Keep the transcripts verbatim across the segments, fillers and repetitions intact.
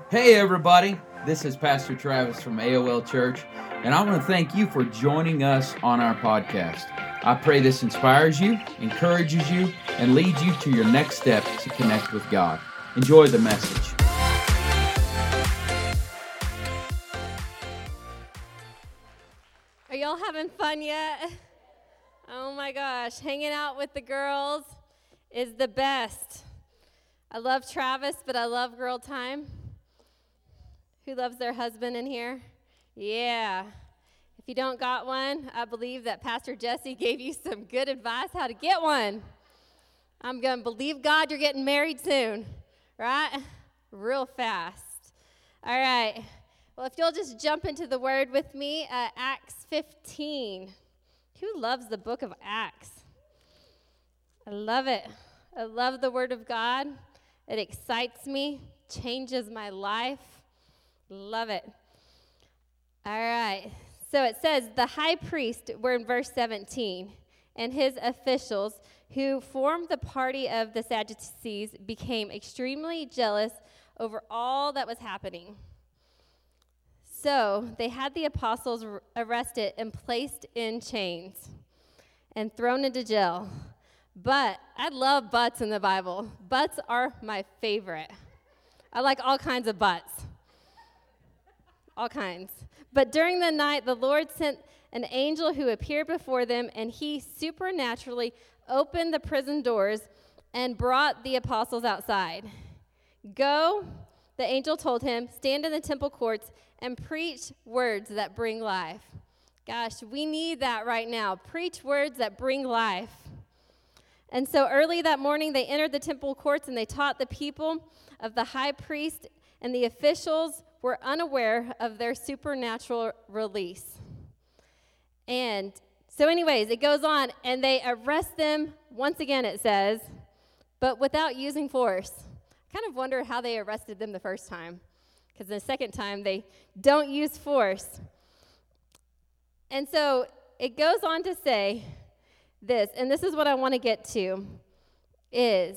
Hey everybody, this is Pastor Travis from A O L Church, and I want to thank you for joining us on our podcast. I pray this inspires you, encourages you, and leads you to your next step to connect with God. Enjoy the message. Are y'all having fun yet? Oh my gosh, hanging out with the girls is the best. I love Travis, but I love girl time. Who loves their husband in here? Yeah. If you don't got one, I believe that Pastor Jesse gave you some good advice how to get one. I'm going to believe God you're getting married soon, right? Real fast. All right. Well, if you'll just jump into the word with me, uh, Acts fifteen. Who loves the book of Acts? I love it. I love the word of God. It excites me, changes my life. Love it. All right. So it says, the high priest, we're in verse seventeen, and his officials who formed the party of the Sadducees became extremely jealous over all that was happening. So they had the apostles arrested and placed in chains and thrown into jail. But I love buts in the Bible. Buts are my favorite. I like all kinds of buts. All kinds. But during the night, the Lord sent an angel who appeared before them, and he supernaturally opened the prison doors and brought the apostles outside. Go, the angel told him, stand in the temple courts and preach words that bring life. Gosh, we need that right now. Preach words that bring life. And so early that morning, they entered the temple courts and they taught the people of the high priest, and the officials were unaware of their supernatural release. And so anyways, it goes on, and they arrest them, once again it says, but without using force. I kind of wonder how they arrested them the first time, because the second time they don't use force. And so it goes on to say this, and this is what I want to get to, is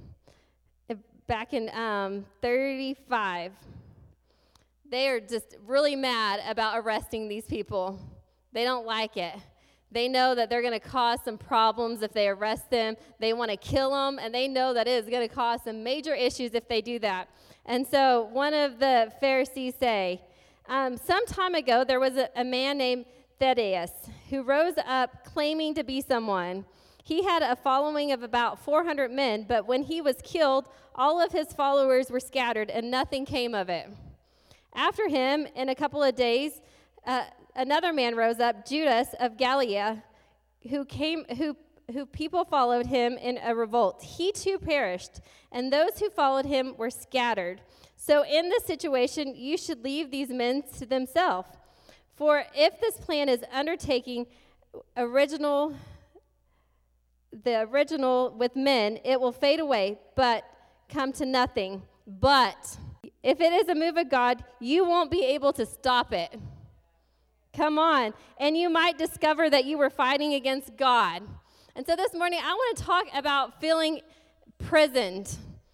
back in um, thirty-five, they are just really mad about arresting these people. They don't like it. They know that they're going to cause some problems if they arrest them. They want to kill them, and they know that it is going to cause some major issues if they do that. And so one of the Pharisees say, um, some time ago there was a, a man named Thaddeus who rose up claiming to be someone. He had a following of about four hundred men, but when he was killed, all of his followers were scattered, and nothing came of it. After him, in a couple of days, uh, another man rose up, Judas of Galilee, who came, who who people followed him in a revolt. He too perished, and those who followed him were scattered. So in this situation, you should leave these men to themselves. For if this plan is undertaking original, the original with men, it will fade away, but come to nothing. But if it is a move of God, you won't be able to stop it. Come on. And you might discover that you were fighting against God. And so this morning, I want to talk about feeling imprisoned.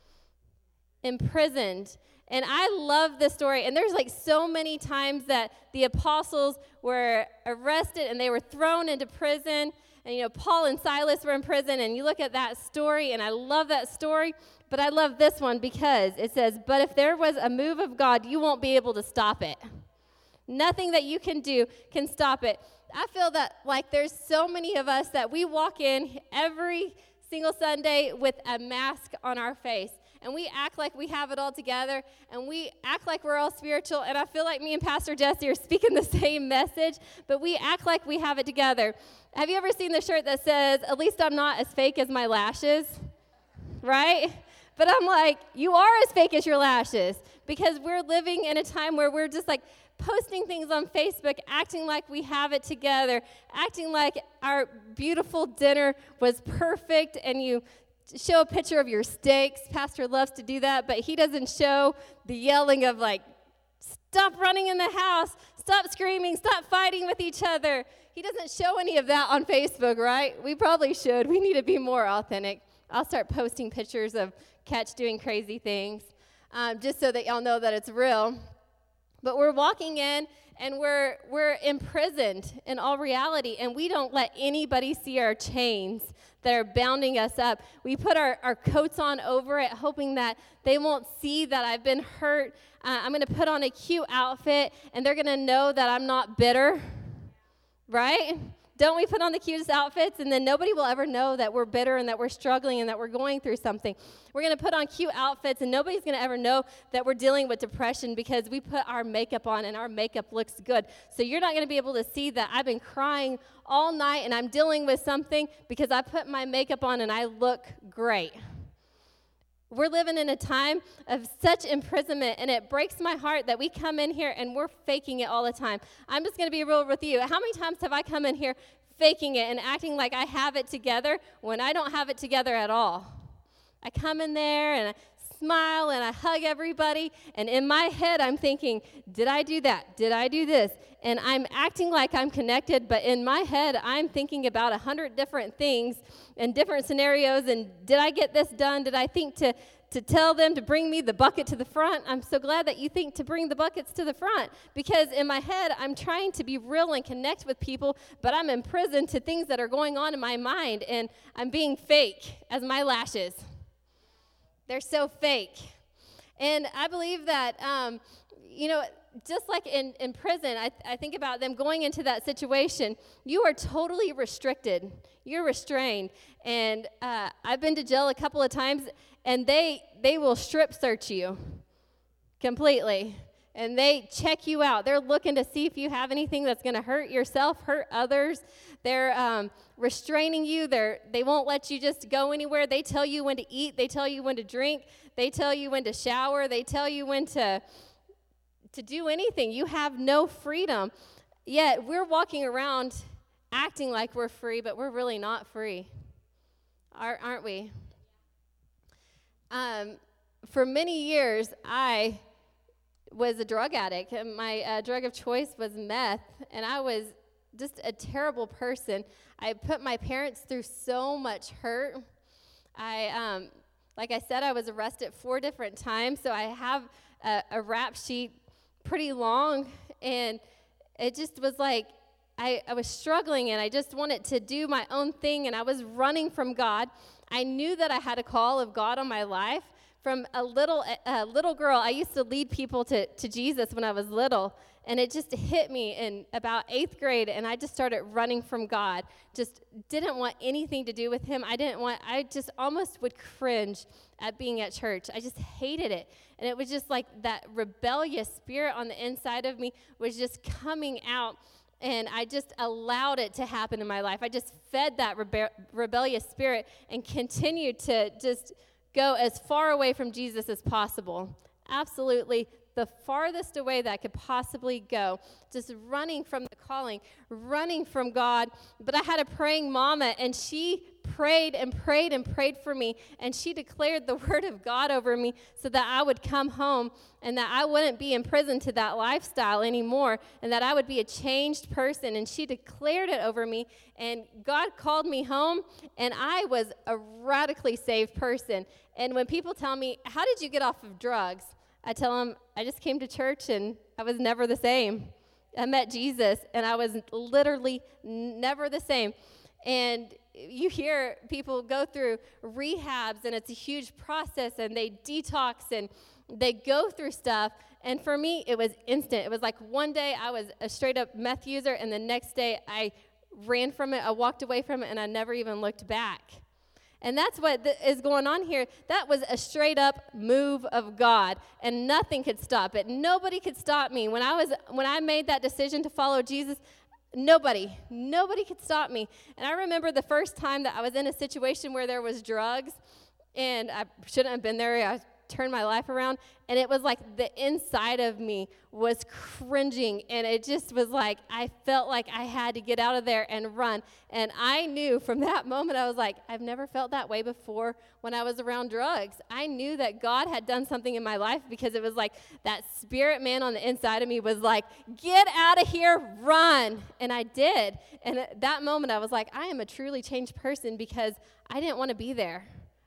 Imprisoned. And I love this story. And there's like so many times that the apostles were arrested and they were thrown into prison. And, you know, Paul and Silas were in prison. And you look at that story, and I love that story. But I love this one because it says, but if there was a move of God, you won't be able to stop it. Nothing that you can do can stop it. I feel that like there's so many of us that we walk in every single Sunday with a mask on our face. And we act like we have it all together, and we act like we're all spiritual, and I feel like me and Pastor Jesse are speaking the same message, but we act like we have it together. Have you ever seen the shirt that says, at least I'm not as fake as my lashes, right? But I'm like, you are as fake as your lashes, because we're living in a time where we're just like posting things on Facebook, acting like we have it together, acting like our beautiful dinner was perfect, and you show a picture of your steaks. Pastor loves to do that, but he doesn't show the yelling of like, stop running in the house, stop screaming, stop fighting with each other. He doesn't show any of that on Facebook, right? We probably should. We need to be more authentic. I'll start posting pictures of Catch doing crazy things. um, just so that y'all know that it's real. But we're walking in, and we're we're imprisoned in all reality, and we don't let anybody see our chains that are bounding us up. We put our, our coats on over it, hoping that they won't see that I've been hurt. Uh, I'm going to put on a cute outfit, and they're going to know that I'm not bitter, right? Don't we put on the cutest outfits, and then nobody will ever know that we're bitter and that we're struggling and that we're going through something. We're going to put on cute outfits, and nobody's going to ever know that we're dealing with depression because we put our makeup on, and our makeup looks good. So you're not going to be able to see that I've been crying all night, and I'm dealing with something because I put my makeup on, and I look great. We're living in a time of such imprisonment, and it breaks my heart that we come in here and we're faking it all the time. I'm just going to be real with you. How many times have I come in here faking it and acting like I have it together when I don't have it together at all? I come in there and I smile and I hug everybody, and in my head I'm thinking, did I do that? Did I do this? And I'm acting like I'm connected, but in my head I'm thinking about a hundred different things and different scenarios, and did I get this done? Did I think to, to tell them to bring me the bucket to the front? I'm so glad that you think to bring the buckets to the front, because in my head I'm trying to be real and connect with people, but I'm imprisoned to things that are going on in my mind, and I'm being fake as my lashes. They're so fake. And I believe that, um, you know, just like in, in prison, I, I think about them going into that situation. You are totally restricted. You're restrained. And uh, I've been to jail a couple of times, and they they will strip search you completely. And they check you out. They're looking to see if you have anything that's going to hurt yourself, hurt others. They're um, restraining you. They're, they won't let you just go anywhere. They tell you when to eat. They tell you when to drink. They tell you when to shower. They tell you when to, to do anything. You have no freedom. Yet we're walking around acting like we're free, but we're really not free, aren't we? Um, for many years, I... was a drug addict, and my uh, drug of choice was meth, and I was just a terrible person. I put my parents through so much hurt. I, um, like I said, I was arrested four different times, so I have a, a rap sheet pretty long, and it just was like I, I was struggling, and I just wanted to do my own thing, and I was running from God. I knew that I had a call of God on my life. From a little a little girl, I used to lead people to, to Jesus when I was little, and it just hit me in about eighth grade, and I just started running from God. Just didn't want anything to do with him. I didn't want, I just almost would cringe at being at church. I just hated it, and it was just like that rebellious spirit on the inside of me was just coming out, and I just allowed it to happen in my life. I just fed that rebe- rebellious spirit and continued to just go as far away from Jesus as possible. Absolutely the farthest away that I could possibly go. Just running from the calling, running from God. But I had a praying mama, and she prayed and prayed and prayed for me, and she declared the word of God over me so that I would come home and that I wouldn't be imprisoned to that lifestyle anymore, and that I would be a changed person. And she declared it over me, and God called me home, and I was a radically saved person. And when people tell me, how did you get off of drugs? I tell them, I just came to church, and I was never the same. I met Jesus, and I was literally never the same. And you hear people go through rehabs, and it's a huge process, and they detox, and they go through stuff. And for me, it was instant. It was like one day I was a straight-up meth user, and the next day I ran from it, I walked away from it, and I never even looked back. And that's what th- is going on here. That was a straight-up move of God, and nothing could stop it. Nobody could stop me. When I was when I made that decision to follow Jesus, nobody, nobody could stop me. And I remember the first time that I was in a situation where there was drugs, and I shouldn't have been there. I turned my life around, and it was like the inside of me was cringing, and it just was like I felt like I had to get out of there and run. And I knew from that moment, I was like, I've never felt that way before when I was around drugs. I knew that God had done something in my life, because it was like that spirit man on the inside of me was like, get out of here, run. And I did. And at that moment, I was like, I am a truly changed person, because I didn't want to be there.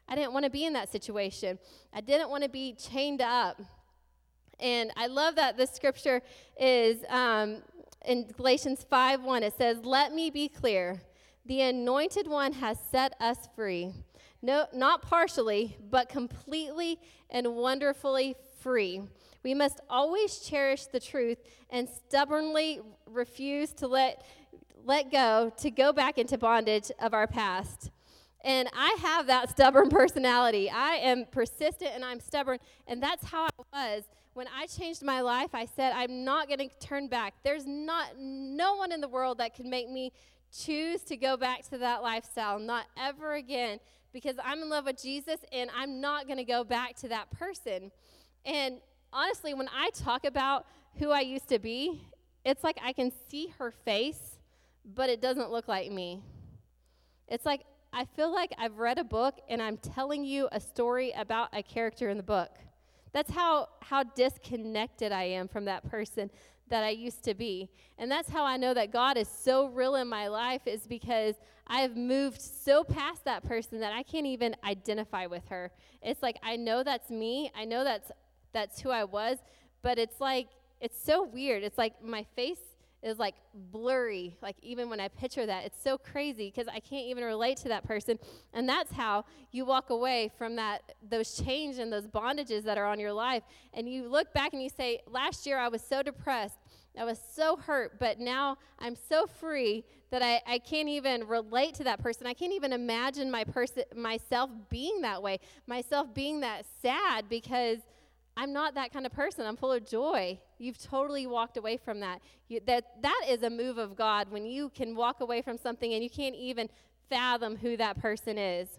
I didn't want to be in that situation. I didn't want to be chained up. And I love that this scripture is um, in Galatians five one. It says, "Let me be clear. The Anointed One has set us free. No, not partially, but completely and wonderfully free. We must always cherish the truth and stubbornly refuse to let let go, to go back into bondage of our past." And I have that stubborn personality. I am persistent and I'm stubborn, and that's how I was. When I changed my life, I said, I'm not going to turn back. There's not no one in the world that can make me choose to go back to that lifestyle, not ever again, because I'm in love with Jesus, and I'm not going to go back to that person. And honestly, when I talk about who I used to be, it's like I can see her face, but it doesn't look like me. It's like I feel like I've read a book, and I'm telling you a story about a character in the book. That's how, how disconnected I am from that person that I used to be. And that's how I know that God is so real in my life, is because I have moved so past that person that I can't even identify with her. It's like I know that's me. I know that's that's who I was, but it's like, it's so weird. It's like my face is like blurry. Like even when I picture that, it's so crazy because I can't even relate to that person. And that's how you walk away from that, those chains and those bondages that are on your life. And you look back and you say, last year I was so depressed. I was so hurt, but now I'm so free that I, I can't even relate to that person. I can't even imagine my person, myself being that way, myself being that sad, because I'm not that kind of person. I'm full of joy. You've totally walked away from that. You, that that is a move of God, when you can walk away from something and you can't even fathom who that person is.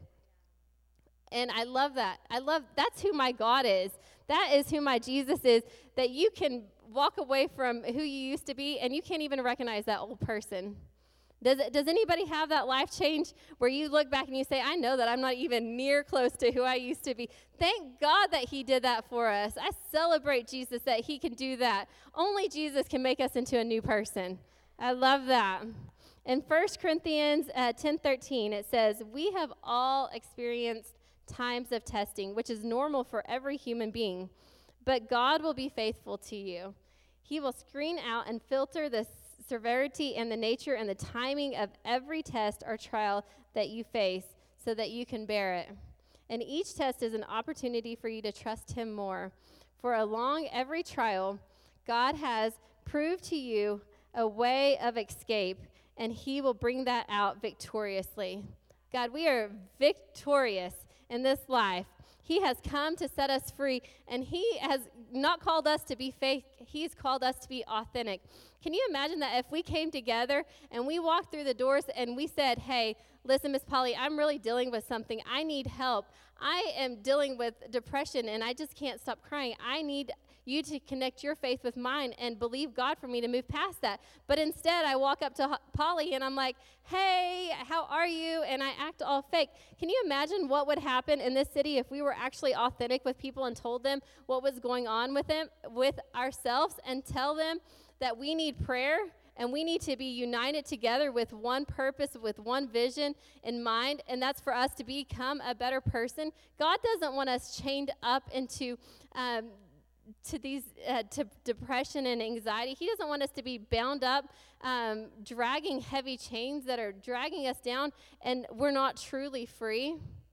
And I love that. I love, that's who my God is. That is who my Jesus is, that you can walk away from who you used to be and you can't even recognize that old person. Does it, does anybody have that life change where you look back and you say, I know that I'm not even near close to who I used to be. Thank God that he did that for us. I celebrate Jesus that he can do that. Only Jesus can make us into a new person. I love that. In First Corinthians uh, ten thirteen, it says, we have all experienced times of testing, which is normal for every human being. But God will be faithful to you. He will screen out and filter the severity and the nature and the timing of every test or trial that you face so that you can bear it. And each test is an opportunity for you to trust him more. For along every trial, God has proved to you a way of escape, and he will bring that out victoriously. God, we are victorious in this life. He has come to set us free, and he has not called us to be fake. He's called us to be authentic. Can you imagine that if we came together and we walked through the doors and we said, hey, listen, Miss Polly, I'm really dealing with something. I need help. I am dealing with depression, and I just can't stop crying. I need you to connect your faith with mine and believe God for me to move past that. But instead, I walk up to Polly and I'm like, hey, how are you? And I act all fake. Can you imagine what would happen in this city if we were actually authentic with people and told them what was going on with them, with ourselves, and tell them that we need prayer and we need to be united together with one purpose, with one vision in mind, and that's for us to become a better person? God doesn't want us chained up into um, to these uh, to depression and anxiety. He doesn't want us to be bound up, um, dragging heavy chains that are dragging us down, and we're not truly free.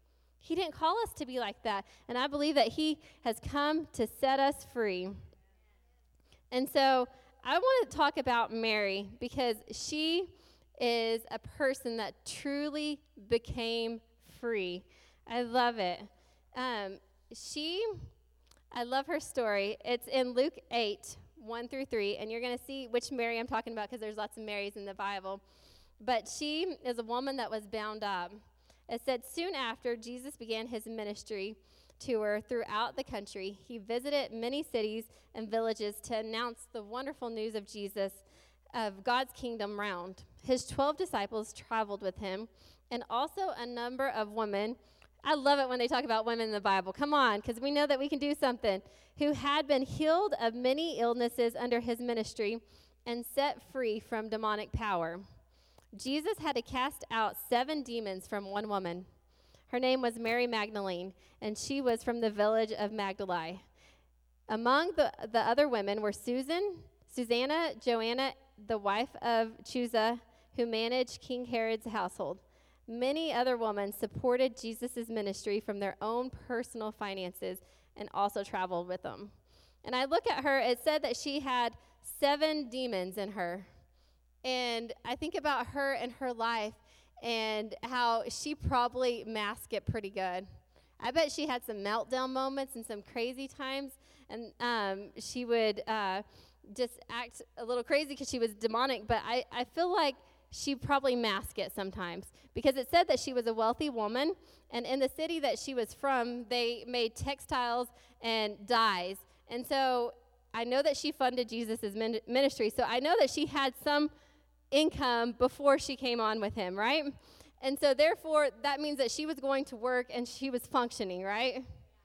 He didn't call us to be like that, and I believe that he has come to set us free. And so I want to talk about Mary, because she is a person that truly became free. I love it. Um, she... I love her story. It's in Luke eight, one through three, and you're going to see which Mary I'm talking about because there's lots of Marys in the Bible. But she is a woman that was bound up. It said, soon after Jesus began his ministry tour throughout the country, he visited many cities and villages to announce the wonderful news of Jesus, of God's kingdom round. His twelve disciples traveled with him, and also a number of women. I love it when they talk about women in the Bible. Come on, because we know that we can do something. Who had been healed of many illnesses under his ministry and set free from demonic power. Jesus had to cast out seven demons from one woman. Her name was Mary Magdalene, and she was from the village of Magdala. Among the, the other women were Susan, Susanna, Joanna, the wife of Chuza, who managed King Herod's household. Many other women supported Jesus' ministry from their own personal finances and also traveled with them. And I look at her, it said that she had seven demons in her. And I think about her and her life and how she probably masked it pretty good. I bet she had some meltdown moments and some crazy times. And um, she would uh, just act a little crazy because she was demonic. But I, I feel like she probably masked it sometimes. Because it said that she was a wealthy woman. And in the city that she was from, they made textiles and dyes. And so I know that she funded Jesus' min- ministry. So I know that she had some income before she came on with him, right? And so therefore, that means that she was going to work and she was functioning, right?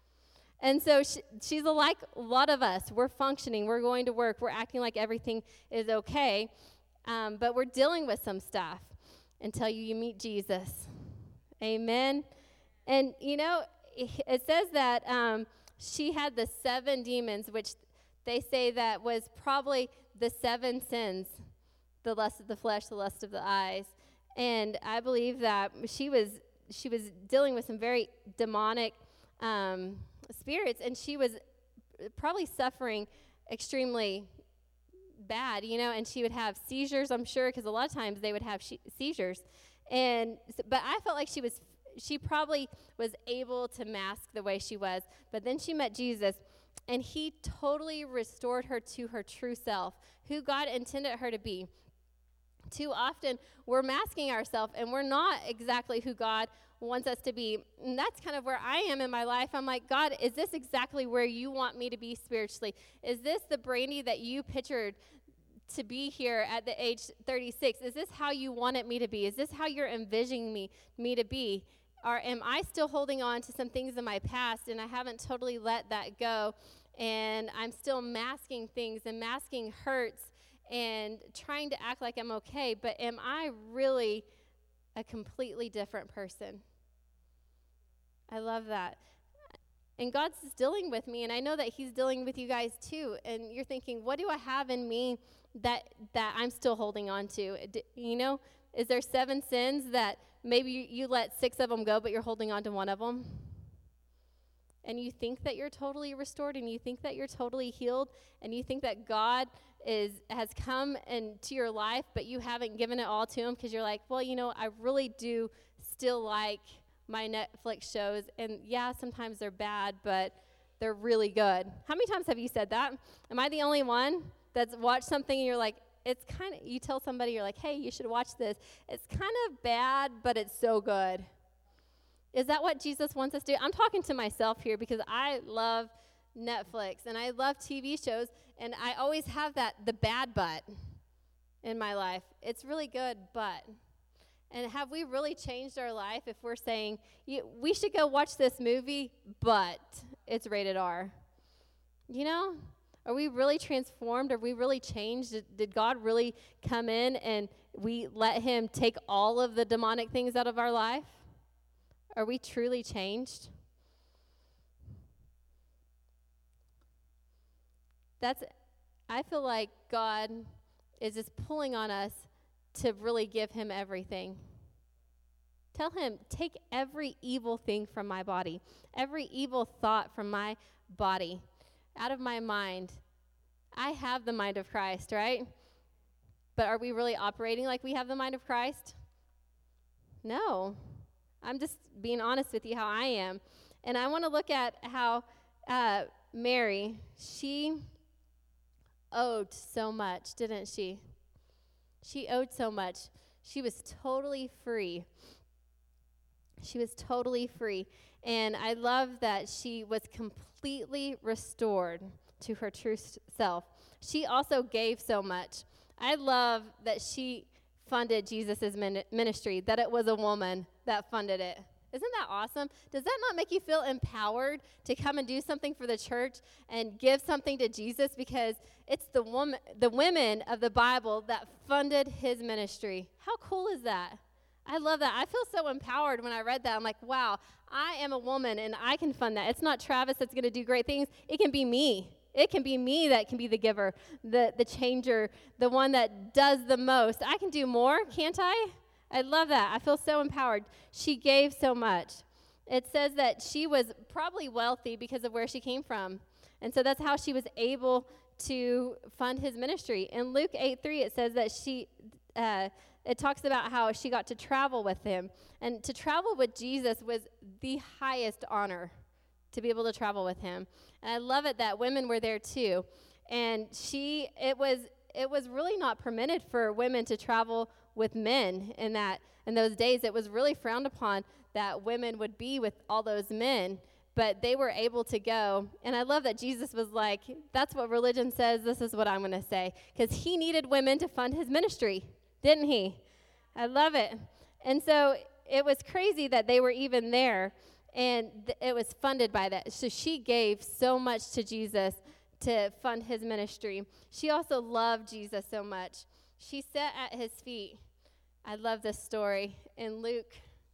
And so she, she's like a lot of us. We're functioning. We're going to work. We're acting like everything is okay. Um, but we're dealing with some stuff until you meet Jesus. Amen. And, you know, it says that um, she had the seven demons, which they say that was probably the seven sins, the lust of the flesh, the lust of the eyes. And I believe that she was she was dealing with some very demonic um, spirits, and she was probably suffering extremely bad, you know, and she would have seizures, I'm sure, because a lot of times they would have she- seizures. And but I felt like she was she probably was able to mask the way she was. But then she met Jesus, and he totally restored her to her true self, who God intended her to be. Too often, we're masking ourselves, and we're not exactly who God wants us to be. And that's kind of where I am in my life. I'm like, God, is this exactly where you want me to be spiritually? Is this the Brandy that you pictured to be here at the age thirty-six? Is this how you wanted me to be? Is this how you're envisioning me, me to be? Or am I still holding on to some things in my past, and I haven't totally let that go, and I'm still masking things and masking hurts and trying to act like I'm okay, but am I really a completely different person? I love that. And God's dealing with me, and I know that he's dealing with you guys too. And you're thinking, what do I have in me that that I'm still holding on to? D- you know, is there seven sins that maybe you, you let six of them go, but you're holding on to one of them? And you think that you're totally restored, and you think that you're totally healed, and you think that God is has come into your life, but you haven't given it all to him because you're like, well, you know, I really do still like my Netflix shows, and yeah, sometimes they're bad, but they're really good. How many times have you said that? Am I the only one that's watched something and you're like, it's kind of, you tell somebody, you're like, hey, you should watch this. It's kind of bad, but it's so good. Is that what Jesus wants us to do? I'm talking to myself here because I love Netflix and I love T V shows, and I always have that, the bad but in my life. It's really good, but. And have we really changed our life if we're saying, we should go watch this movie, but it's rated R? You know? Are we really transformed? Are we really changed? Did, did God really come in and we let him take all of the demonic things out of our life? Are we truly changed? That's, I feel like God is just pulling on us to really give him everything. Tell him, take every evil thing from my body, every evil thought from my body, out of my mind. I have the mind of Christ, right? But are we really operating like we have the mind of Christ? No. I'm just being honest with you how I am. And I want to look at how uh, Mary, she owed so much, didn't she? She owed so much. She was totally free. She was totally free. And I love that she was completely restored to her true self. She also gave so much. I love that she funded Jesus' ministry, that it was a woman that funded it. Isn't that awesome? Does that not make you feel empowered to come and do something for the church and give something to Jesus? Because it's the woman, the women of the Bible that funded his ministry. How cool is that? I love that. I feel so empowered when I read that. I'm like, wow, I am a woman, and I can fund that. It's not Travis that's going to do great things. It can be me. It can be me that can be the giver, the, the changer, the one that does the most. I can do more, can't I? I love that. I feel so empowered. She gave so much. It says that she was probably wealthy because of where she came from. And so that's how she was able to fund his ministry. In Luke eight three, it says that she, uh, it talks about how she got to travel with him. And to travel with Jesus was the highest honor, to be able to travel with him. And I love it that women were there too. And she, it was, it was really not permitted for women to travel with men in that, in those days. It was really frowned upon that women would be with all those men, but they were able to go. And I love that Jesus was like, that's what religion says, this is what I'm going to say, because he needed women to fund his ministry, didn't he? I love it. And so it was crazy that they were even there, and th- it was funded by that. So she gave so much to Jesus to fund his ministry. She also loved Jesus so much. She sat at his feet. I love this story. In Luke,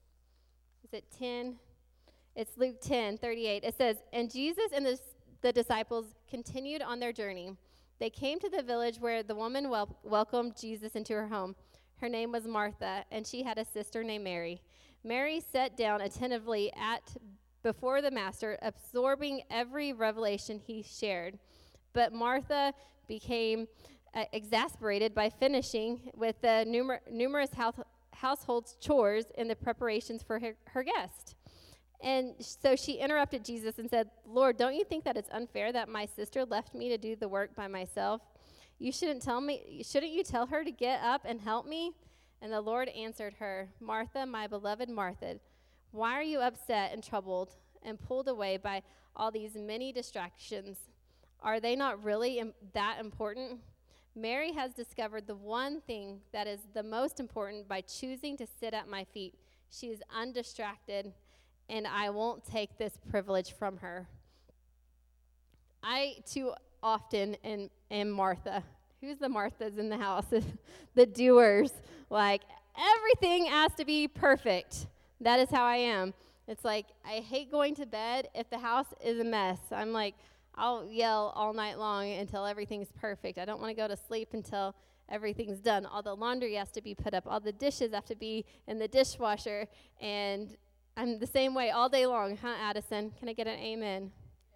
is it ten? It's Luke ten thirty-eight. It says, and Jesus and the, the disciples continued on their journey. They came to the village where the woman wel- welcomed Jesus into her home. Her name was Martha, and she had a sister named Mary. Mary sat down attentively at before the master, absorbing every revelation he shared. But Martha became uh, exasperated by finishing with the numer- numerous house- household chores in the preparations for her, her guest. And so she interrupted Jesus and said, Lord, don't you think that it's unfair that my sister left me to do the work by myself? You shouldn't tell me, shouldn't you tell her to get up and help me? And the Lord answered her, Martha, my beloved Martha, why are you upset and troubled and pulled away by all these many distractions? Are they not really Im- that important? Mary has discovered the one thing that is the most important by choosing to sit at my feet. She is undistracted, and I won't take this privilege from her. I, too often, am, am Martha. Who's the Marthas in the house? The doers. Like, everything has to be perfect. That is how I am. It's like, I hate going to bed if the house is a mess. I'm like, I'll yell all night long until everything's perfect. I don't want to go to sleep until everything's done. All the laundry has to be put up. All the dishes have to be in the dishwasher. And I'm the same way all day long. Huh, Addison? Can I get an amen?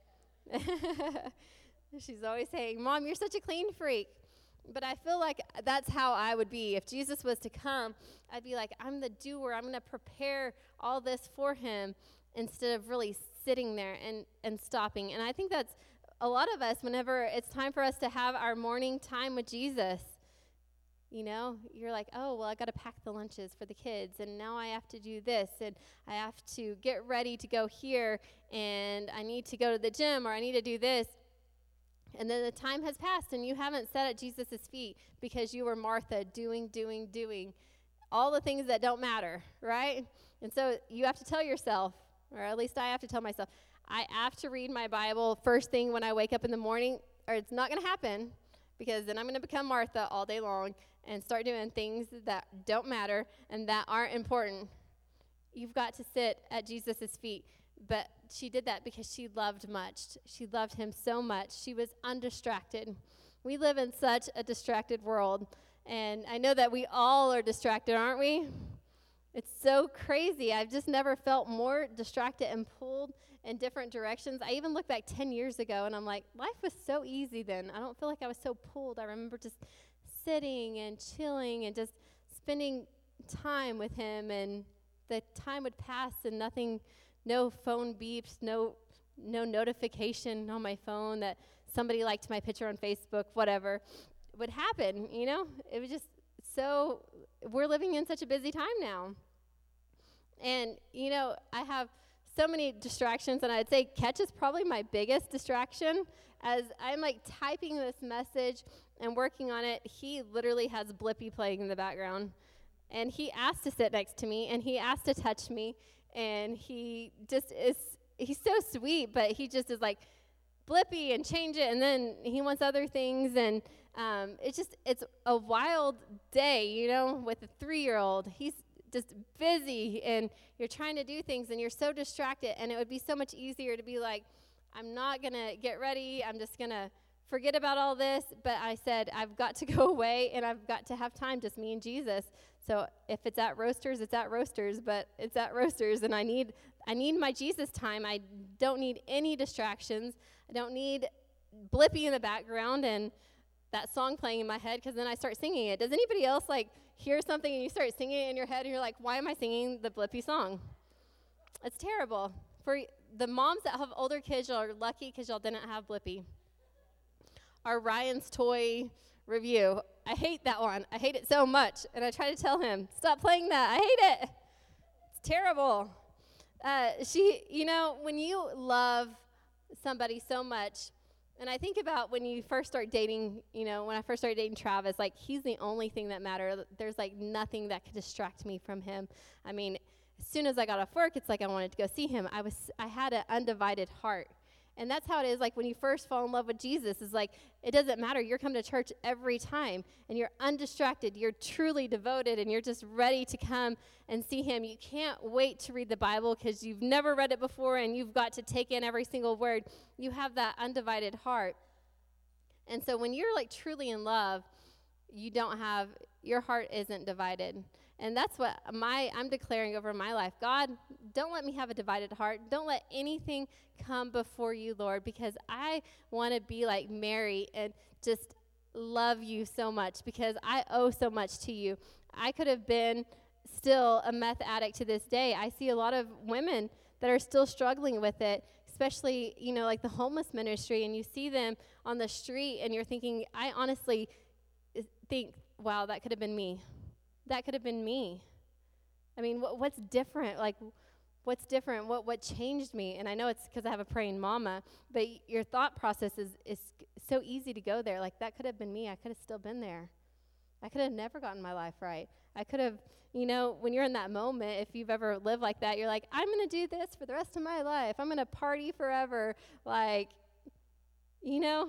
She's always saying, Mom, you're such a clean freak. But I feel like that's how I would be. If Jesus was to come, I'd be like, I'm the doer. I'm going to prepare all this for him instead of really sitting there and, and stopping. And I think that's a lot of us, whenever it's time for us to have our morning time with Jesus, you know, you're like, oh, well, I got to pack the lunches for the kids, and now I have to do this, and I have to get ready to go here, and I need to go to the gym, or I need to do this. And then the time has passed, and you haven't sat at Jesus' feet because you were Martha, doing, doing, doing, all the things that don't matter, right? And so you have to tell yourself, or at least I have to tell myself, I have to read my Bible first thing when I wake up in the morning, or it's not going to happen, because then I'm going to become Martha all day long and start doing things that don't matter and that aren't important. You've got to sit at Jesus' feet. But she did that because she loved much. She loved him so much. She was undistracted. We live in such a distracted world. And I know that we all are distracted, aren't we? It's so crazy. I've just never felt more distracted and pulled in different directions. I even look back ten years ago, and I'm like, life was so easy then. I don't feel like I was so pulled. I remember just sitting and chilling and just spending time with him, and the time would pass and nothing, no phone beeps, no no notification on my phone that somebody liked my picture on Facebook, whatever, would happen, you know? It was just so, we're living in such a busy time now. And, you know, I have so many distractions, and I'd say Catch is probably my biggest distraction. As I'm, like, typing this message and working on it, he literally has Blippi playing in the background. And he asked to sit next to me, and he asked to touch me, and he just is, he's so sweet, but he just is like, Blippi, and change it, and then he wants other things, and um, it's just, it's a wild day, you know, with a three-year-old. He's just busy and you're trying to do things and you're so distracted, and it would be so much easier to be like, I'm not going to get ready. I'm just going to forget about all this. But I said, I've got to go away and I've got to have time, just me and Jesus. So if it's at Roasters, it's at Roasters, but it's at Roasters, and I need I need my Jesus time. I don't need any distractions. I don't need Blippi in the background and that song playing in my head, because then I start singing it. Does anybody else like hear something and you start singing it in your head and you're like, why am I singing the Blippi song? It's terrible. For the moms that have older kids, y'all are lucky because y'all didn't have Blippi. Our Ryan's Toy review. I hate that one. I hate it so much. And I try to tell him, stop playing that. I hate it. It's terrible. Uh, she, you know, when you love somebody so much, and I think about when you first start dating, you know, when I first started dating Travis, like, he's the only thing that mattered. There's, like, nothing that could distract me from him. I mean, as soon as I got off work, it's like I wanted to go see him. I was, I had an undivided heart. And that's how it is, like, when you first fall in love with Jesus, is like, it doesn't matter. You're coming to church every time, and you're undistracted. You're truly devoted, and you're just ready to come and see him. You can't wait to read the Bible because you've never read it before, and you've got to take in every single word. You have that undivided heart. And so when you're, like, truly in love, you don't have, your heart isn't divided. And that's what my I'm declaring over my life. God, don't let me have a divided heart. Don't let anything come before you, Lord, because I want to be like Mary and just love you so much, because I owe so much to you. I could have been still a meth addict to this day. I see a lot of women that are still struggling with it, especially, you know, like the homeless ministry, and you see them on the street and you're thinking, I honestly think, wow, that could have been me. That could have been me. I mean, what, what's different? Like, what's different? What what changed me? And I know it's because I have a praying mama, but y- your thought process is, is so easy to go there. Like, that could have been me. I could have still been there. I could have never gotten my life right. I could have, you know, when you're in that moment, if you've ever lived like that, you're like, I'm going to do this for the rest of my life. I'm going to party forever. Like, you know,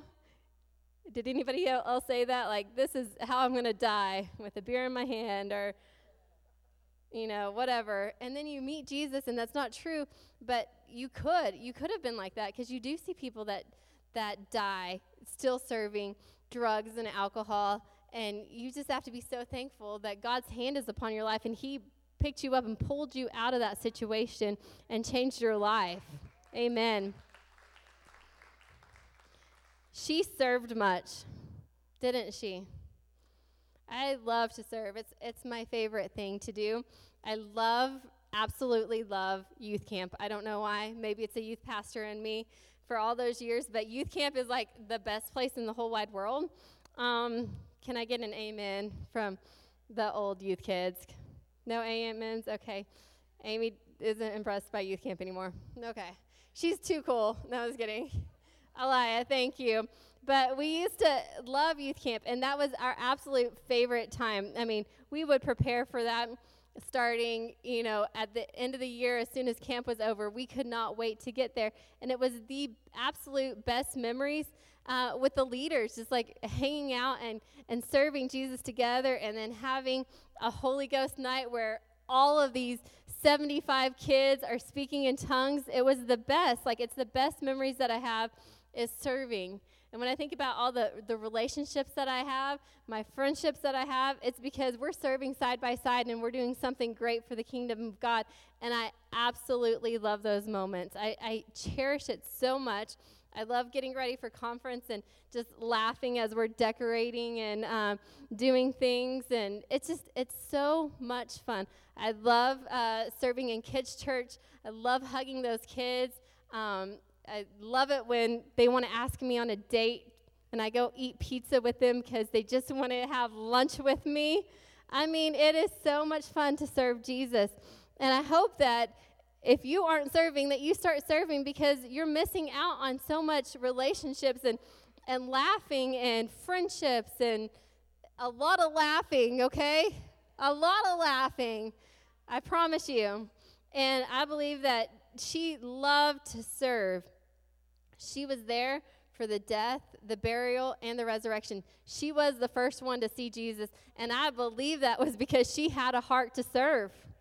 did anybody else say that? Like, this is how I'm going to die, with a beer in my hand, or, you know, whatever. And then you meet Jesus, and that's not true, but you could. You could have been like that, because you do see people that, that die still serving drugs and alcohol, and you just have to be so thankful that God's hand is upon your life, and he picked you up and pulled you out of that situation and changed your life. Amen. She served much, didn't she? I love to serve. It's it's my favorite thing to do. I love, absolutely love youth camp. I don't know why. Maybe it's a youth pastor in me for all those years, but youth camp is like the best place in the whole wide world. Um, can I get an amen from the old youth kids? No amens? Okay. Amy isn't impressed by youth camp anymore. Okay. She's too cool. No, I was kidding. Aliyah, thank you. But we used to love youth camp, and that was our absolute favorite time. I mean, we would prepare for that starting, you know, at the end of the year. As soon as camp was over, we could not wait to get there. And it was the absolute best memories uh, with the leaders, just like hanging out and, and serving Jesus together, and then having a Holy Ghost night where all of these seventy-five kids are speaking in tongues. It was the best. Like, it's the best memories that I have is serving. And when I think about all the, the relationships that I have, my friendships that I have, it's because we're serving side by side and we're doing something great for the kingdom of God. And I absolutely love those moments. I, I cherish it so much. I love getting ready for conference and just laughing as we're decorating and um, doing things. And it's just, it's so much fun. I love uh, serving in kids' church. I love hugging those kids. Um, I love it when they want to ask me on a date and I go eat pizza with them because they just want to have lunch with me. I mean, it is so much fun to serve Jesus. And I hope that if you aren't serving, that you start serving, because you're missing out on so much relationships and, and laughing and friendships and a lot of laughing, okay? A lot of laughing, I promise you. And I believe that she loved to serve. She was there for the death, the burial, and the resurrection. She was the first one to see Jesus, and I believe that was because she had a heart to serve.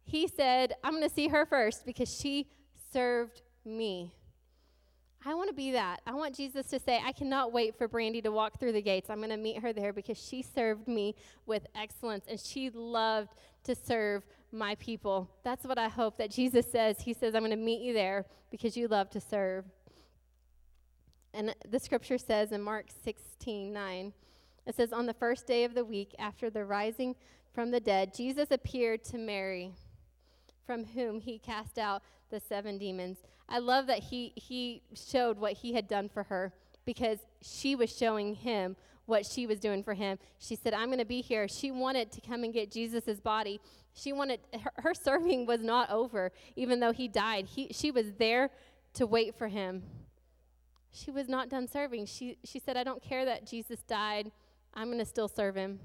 he said, I'm going to see her first because she served me. I want to be that. I want Jesus to say, I cannot wait for Brandy to walk through the gates. I'm going to meet her there because she served me with excellence, and she loved to serve my people. That's what I hope that Jesus says. He says, I'm going to meet you there because you love to serve. And the scripture says in Mark sixteen nine, it says, on the first day of the week after the rising from the dead, Jesus appeared to Mary, from whom he cast out the seven demons. I love that he he showed what he had done for her because she was showing him what she was doing for him. She said, I'm going to be here. She wanted to come and get Jesus' body. She wanted, her, her serving was not over, even though he died. He, she was there to wait for him. She was not done serving. She, she said, I don't care that Jesus died. I'm going to still serve him.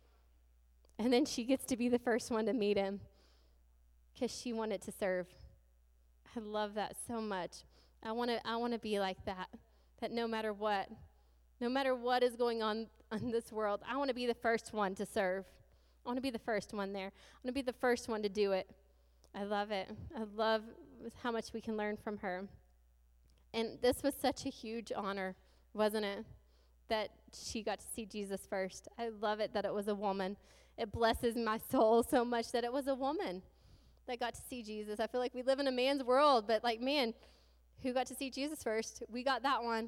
And then she gets to be the first one to meet him because she wanted to serve. I love that so much. I want to I want to be like that, that no matter what, no matter what is going on in this world, I want to be the first one to serve. I want to be the first one there. I want to be the first one to do it. I love it. I love how much we can learn from her. And this was such a huge honor, wasn't it, that she got to see Jesus first. I love it that it was a woman. It blesses my soul so much that it was a woman that got to see Jesus. I feel like we live in a man's world, but like, man, who got to see Jesus first? We got that one,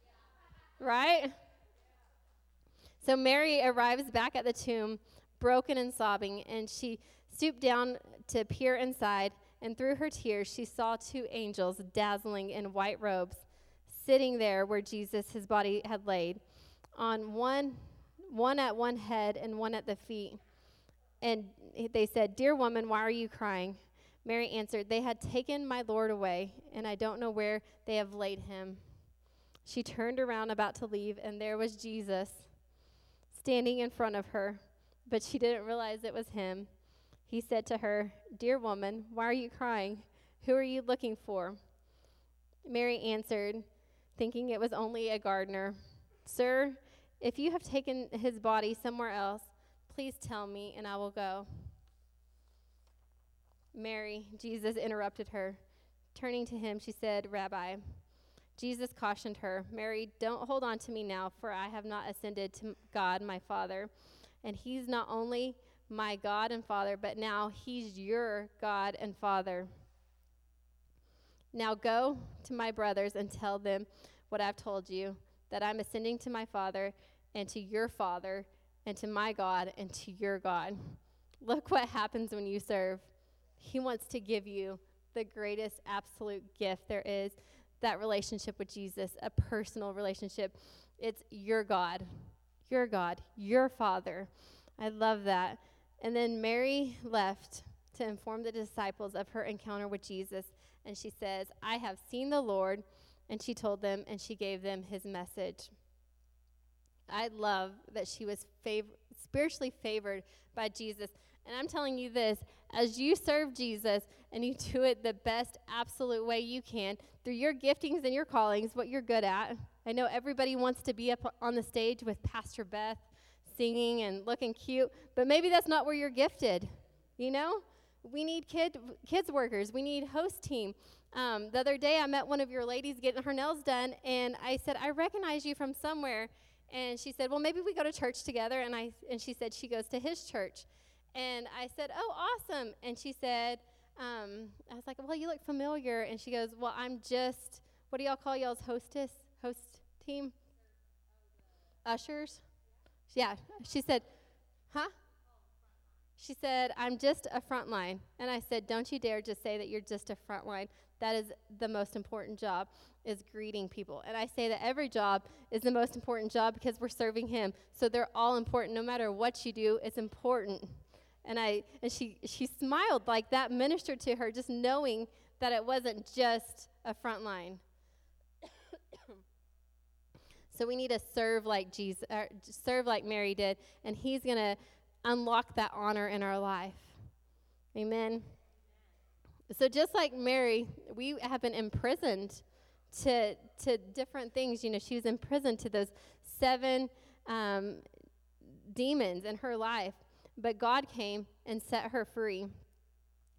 right? So Mary arrives back at the tomb, broken and sobbing, and she stooped down to peer inside, and through her tears, she saw two angels dazzling in white robes, sitting there where Jesus, his body had laid, on one, one at one head and one at the feet. And they said, Dear woman, why are you crying? Mary answered, They had taken my Lord away, and I don't know where they have laid him. She turned around about to leave, and there was Jesus standing in front of her, but she didn't realize it was him. He said to her, Dear woman, why are you crying? Who are you looking for? Mary answered, thinking it was only a gardener, Sir, if you have taken his body somewhere else, please tell me, and I will go. Mary, Jesus interrupted her. Turning to him, she said, Rabbi. Jesus cautioned her, Mary, don't hold on to me now, for I have not ascended to God, my Father. And he's not only my God and Father, but now he's your God and Father. Now go to my brothers and tell them what I've told you, that I'm ascending to my Father and to your Father, and to my God, and to your God. Look what happens when you serve. He wants to give you the greatest absolute gift there is, that relationship with Jesus, a personal relationship. It's your God, your God, your Father. I love that. And then Mary left to inform the disciples of her encounter with Jesus, and she says, I have seen the Lord, and she told them, and she gave them his message. I love that she was fav- spiritually favored by Jesus. And I'm telling you this, as you serve Jesus and you do it the best absolute way you can, through your giftings and your callings, what you're good at. I know everybody wants to be up on the stage with Pastor Beth singing and looking cute, but maybe that's not where you're gifted, you know? We need kid kids workers. We need host team. Um, the other day I met one of your ladies getting her nails done, and I said, I recognize you from somewhere. And she said, well, maybe we go to church together. And I and she said she goes to his church. And I said, oh, awesome. And she said, um, I was like, well, you look familiar. And she goes, well, I'm just, what do y'all call y'all's hostess, host team? Ushers? Yeah. She said, huh? She said, I'm just a front line. And I said, don't you dare just say that you're just a front line. That is the most important job, is greeting people. And I say that every job is the most important job because we're serving him. So they're all important. No matter what you do, it's important. And I and she she smiled, like that ministered to her, just knowing that it wasn't just a front line. So we need to serve like Jesus, or serve like Mary did, and he's going to unlock that honor in our life. Amen. So just like Mary, we have been imprisoned to to different things. You know, she was imprisoned to those seven um, demons in her life, but God came and set her free.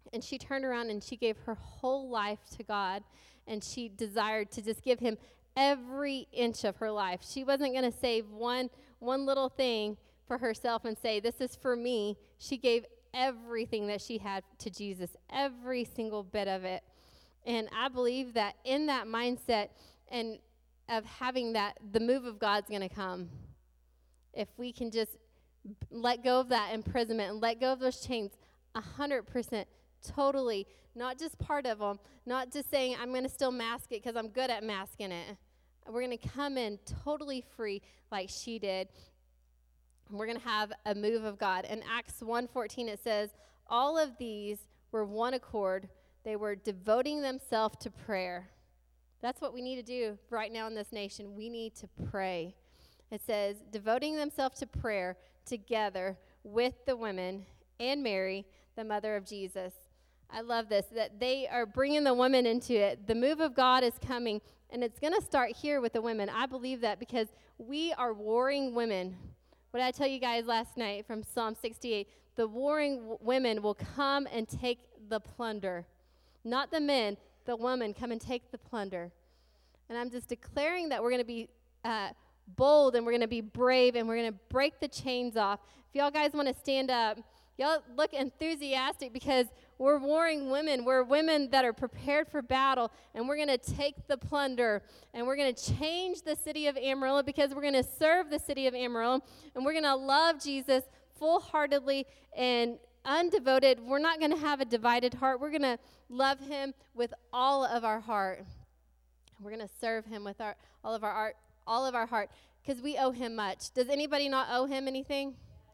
And she turned around and she gave her whole life to God. And she desired to just give him every inch of her life. She wasn't going to save one, one little thing for herself and say, this is for me. She gave everything that she had to Jesus, every single bit of it. And I believe that in that mindset and of having that, the move of God's going to come. If we can just let go of that imprisonment and let go of those chains, one hundred percent, totally, not just part of them, not just saying, I'm going to still mask it because I'm good at masking it. We're going to come in totally free like she did. We're going to have a move of God. In Acts one fourteen, it says, all of these were one accord. They were devoting themselves to prayer. That's what we need to do right now in this nation. We need to pray. It says, devoting themselves to prayer together with the women and Mary, the mother of Jesus. I love this, that they are bringing the women into it. The move of God is coming, and it's going to start here with the women. I believe that because we are warring women. What did I tell you guys last night from Psalm sixty-eight? The warring w- women will come and take the plunder. Not the men, the women come and take the plunder. And I'm just declaring that we're going to be uh, bold and we're going to be brave and we're going to break the chains off. If y'all guys want to stand up, y'all look enthusiastic because we're warring women. We're women that are prepared for battle, and we're going to take the plunder, and we're going to change the city of Amarillo because we're going to serve the city of Amarillo, and we're going to love Jesus full-heartedly and undevoted. We're not going to have a divided heart. We're going to love him with all of our heart. We're going to serve him with our all of our art, all of our heart, because we owe him much. Does anybody not owe him anything?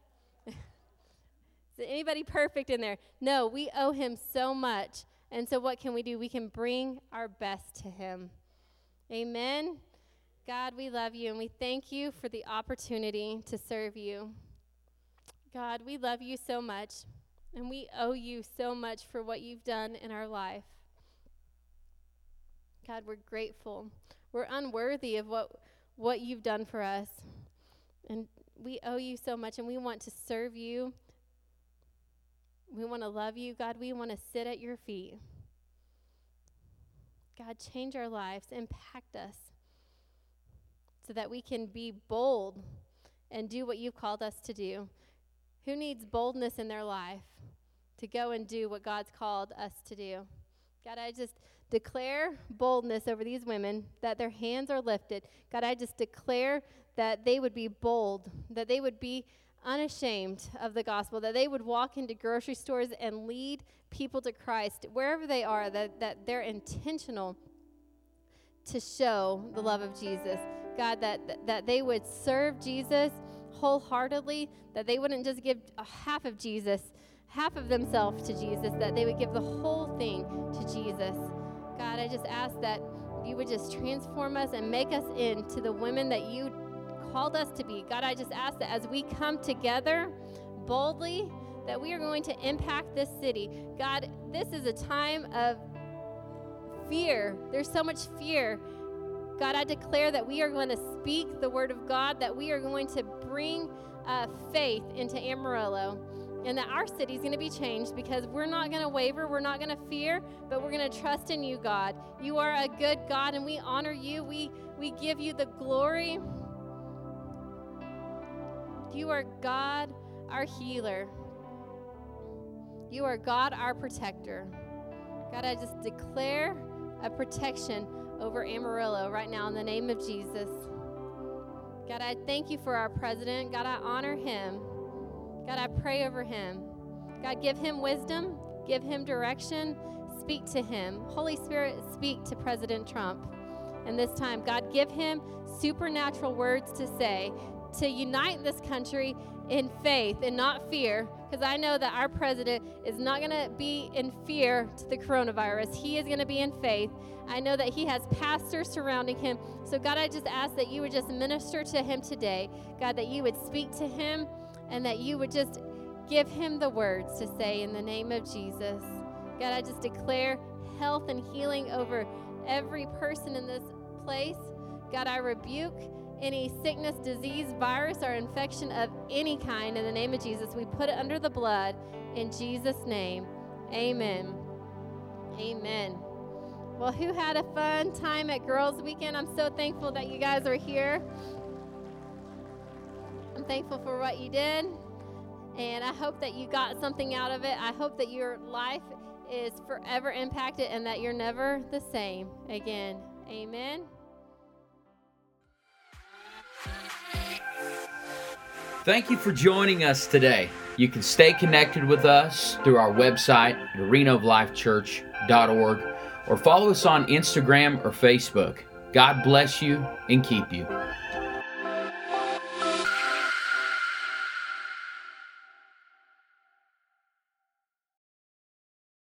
Is anybody perfect in there? No, we owe him so much. And so what can we do? We can bring our best to him. Amen. God, we love you, and we thank you for the opportunity to serve you. God, we love you so much, and we owe you so much for what you've done in our life. God, we're grateful. We're unworthy of what, what you've done for us. And we owe you so much, and we want to serve you. We want to love you. God, we want to sit at your feet. God, change our lives, impact us so that we can be bold and do what you've called us to do. Who needs boldness in their life to go and do what God's called us to do? God, I just declare boldness over these women, that their hands are lifted. God, I just declare that they would be bold, that they would be unashamed of the gospel, that they would walk into grocery stores and lead people to Christ wherever they are, that, that they're intentional to show the love of Jesus. God, that, that they would serve Jesus wholeheartedly, that they wouldn't just give a half of Jesus, half of themselves to Jesus, that they would give the whole thing to Jesus. God, I just ask that you would just transform us and make us into the women that you called us to be. God, I just ask that as we come together boldly, that we are going to impact this city. God, this is a time of fear. There's so much fear. God, I declare that we are going to speak the word of God, that we are going to bring uh, faith into Amarillo, and that our city is going to be changed because we're not going to waver, we're not going to fear, but we're going to trust in you, God. You are a good God, and we honor you. We, we give you the glory. You are God, our healer. You are God, our protector. God, I just declare a protection over Amarillo right now in the name of Jesus. God, I thank you for our president. God, I honor him. God, I pray over him. God, give him wisdom, give him direction, speak to him. Holy Spirit, speak to President Trump in this time. God, give him supernatural words to say, to unite this country in faith and not fear, because I know that our president is not going to be in fear to the coronavirus. He is going to be in faith. I know that he has pastors surrounding him. So God, I just ask that you would just minister to him today. God, that you would speak to him and that you would just give him the words to say in the name of Jesus. God, I just declare health and healing over every person in this place. God, I rebuke any sickness, disease, virus, or infection of any kind in the name of Jesus. We put it under the blood in Jesus' name. Amen. Amen. Well, who had a fun time at Girls Weekend? I'm so thankful that you guys are here. I'm thankful for what you did, and I hope that you got something out of it. I hope that your life is forever impacted and that you're never the same again. Amen. Thank you for joining us today. You can stay connected with us through our website at arena of life church dot org or follow us on Instagram or Facebook. God bless you and keep you.